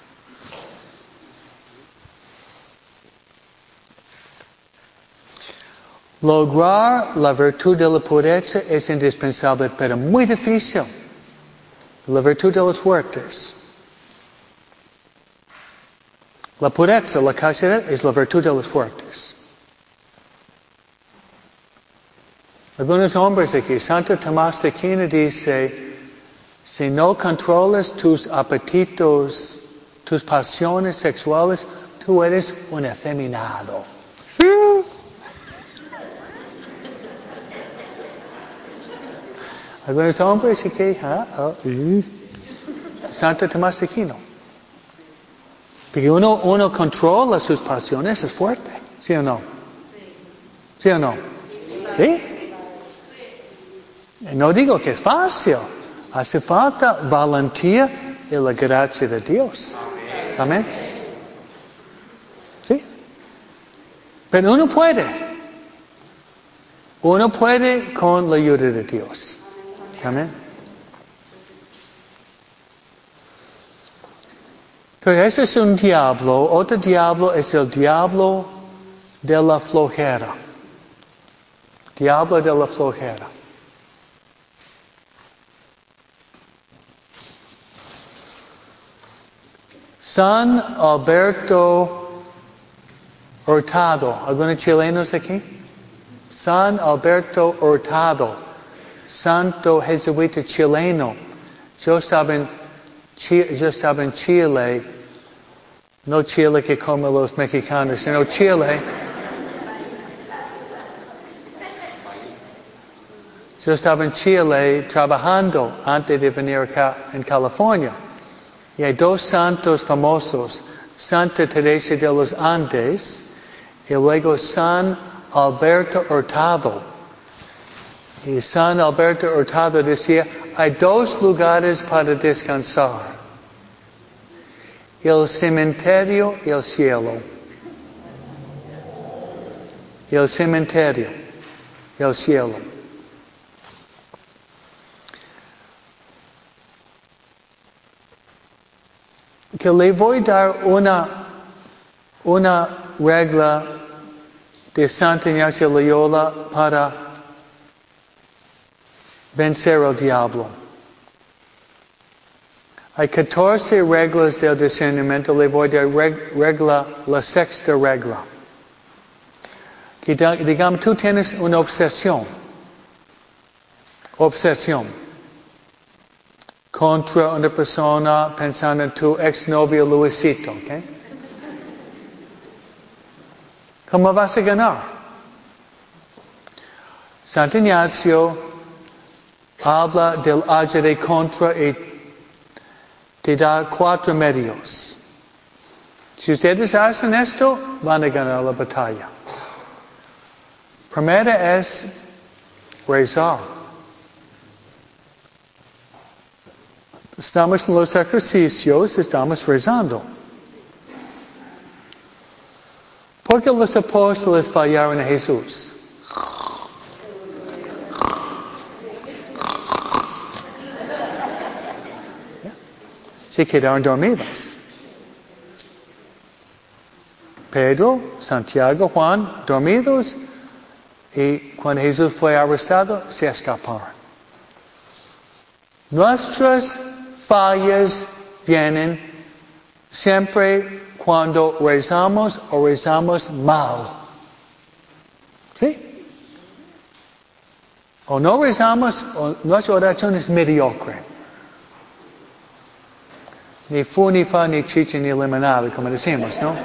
Lograr la virtud de la pureza es indispensable, pero muy difícil. La virtud de los fuertes. La pureza, la castidad, es la virtud de los fuertes. Algunos hombres aquí, Santo Tomás de Aquino dice, si no controlas tus apetitos, tus pasiones sexuales, tú eres un efeminado. Algunos hombres aquí, ¿ah? Oh, uh. Santo Tomás de Aquino. Porque uno, uno controla sus pasiones, es fuerte, ¿sí o no? ¿Sí o no? ¿Sí? No digo que es fácil. Hace falta valentía y la gracia de Dios. Amén. ¿Sí? Pero uno puede. Uno puede con la ayuda de Dios. Amén. Pero ese es un diablo. Otro diablo es el diablo de la flojera. Diablo de la flojera. San Alberto Hurtado. ¿Algunos chilenos aquí? San Alberto Hurtado. Santo jesuita chileno. Yo estaba en, yo estaba en Chile. No Chile que come los mexicanos, sino Chile. Yo estaba en Chile trabajando antes de venir acá en California. Y hay dos santos famosos, Santa Teresa de los Andes y luego San Alberto Hurtado. Y San Alberto Hurtado decía, hay dos lugares para descansar, el cementerio y el cielo. Y el cementerio y el cielo. Que le voy a dar una, una regla de Santa Ignacio Loyola para vencer al diablo. Hay catorce reglas del discernimiento, le voy a dar regla, la sexta regla. Que digamos, tú tienes una obsesión. Obsesión. contra una persona pensando en tu exnovio Luisito, ¿ok? ¿Cómo vas a ganar? Santo Ignacio habla del agire contra y te da cuatro medios. Si ustedes hacen esto, van a ganar la batalla. Primera es rezar. Estamos en los ejercicios, estamos rezando. ¿Por qué los apóstoles fallaron a Jesús? Se quedaron dormidos. Pedro, Santiago, Juan, dormidos, y cuando Jesús fue arrestado, se escaparon. Nuestras fallas vienen siempre cuando rezamos o rezamos mal. ¿Sí? O no rezamos, o nuestra oración es mediocre. Ni fu, ni fa, ni chicha, ni limonada, como decimos, ¿no?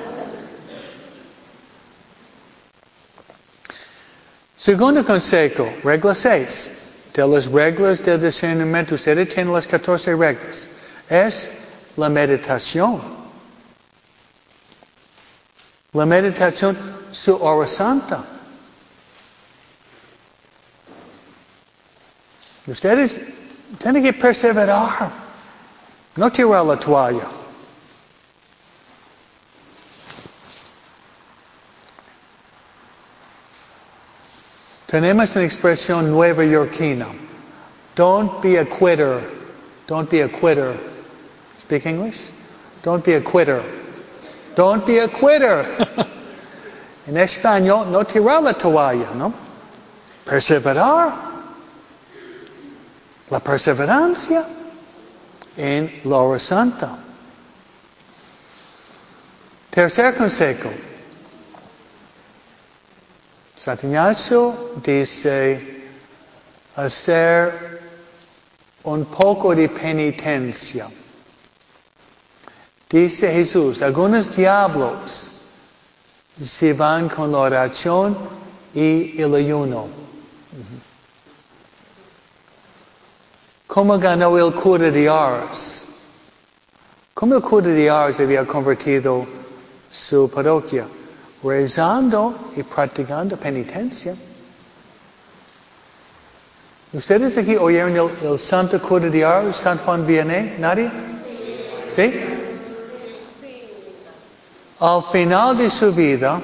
Segundo consejo, regla seis. De las reglas del discernimiento, ustedes tienen las catorce reglas. Es la meditación. La meditación, su hora santa. Ustedes tienen que perseverar. No tirar la toalla. Tenemos una expresión nueva yorkina. Don't be a quitter. Don't be a quitter. Speak English? Don't be a quitter. Don't be a quitter. En español, no tirar la toalla, ¿no? Perseverar. La perseverancia en la hora santa. Tercer consejo. Santo Ignacio dice hacer un poco de penitencia. Dice Jesús, algunos diablos se van con la oración y el ayuno. ¿Cómo ganó el cura de Ars? ¿Cómo el cura de Ars había convertido su parroquia? Rezando y practicando penitencia. ¿Ustedes aquí oyeron el, el santo cura de Ars, San Juan Vianney? ¿Nadie? ¿Sí? ¿Sí? Al final de su vida,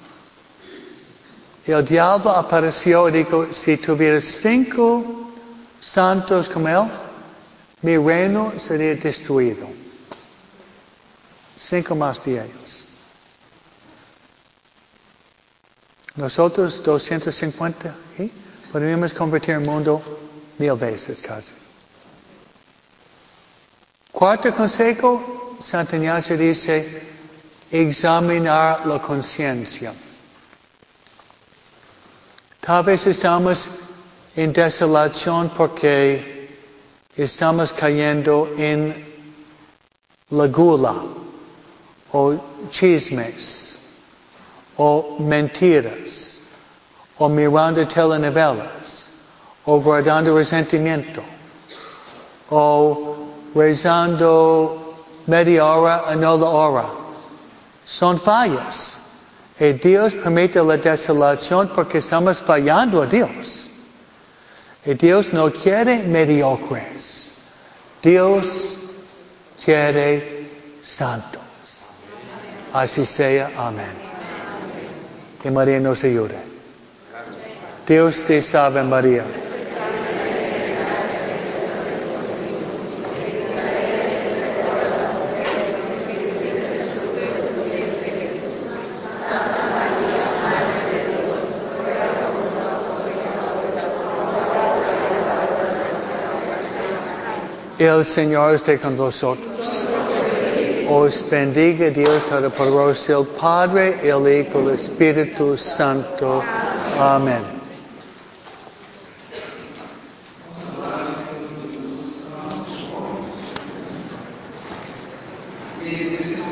el diablo apareció y dijo, si tuviera cinco santos como él, mi reino sería destruido. Cinco más de ellos. Nosotros, doscientos cincuenta, ¿sí? Podríamos convertir el mundo mil veces casi. Cuarto consejo, Santo Ignacio dice, examinar la conciencia. Tal vez estamos en desolación porque estamos cayendo en la gula, o chismes, o mentiras, o mirando telenovelas, o guardando resentimiento, o rezando media hora y no la hora. Son fallas. Y Dios permite la desolación porque estamos fallando a Dios. Y Dios no quiere mediocres. Dios quiere santos. Así sea. Amén. Que María nos ayude. Dios te salve María. El Señor esté con vosotros. Os bendiga Dios Todopoderoso, el Padre, el Hijo, el Espíritu Santo. Amén. que este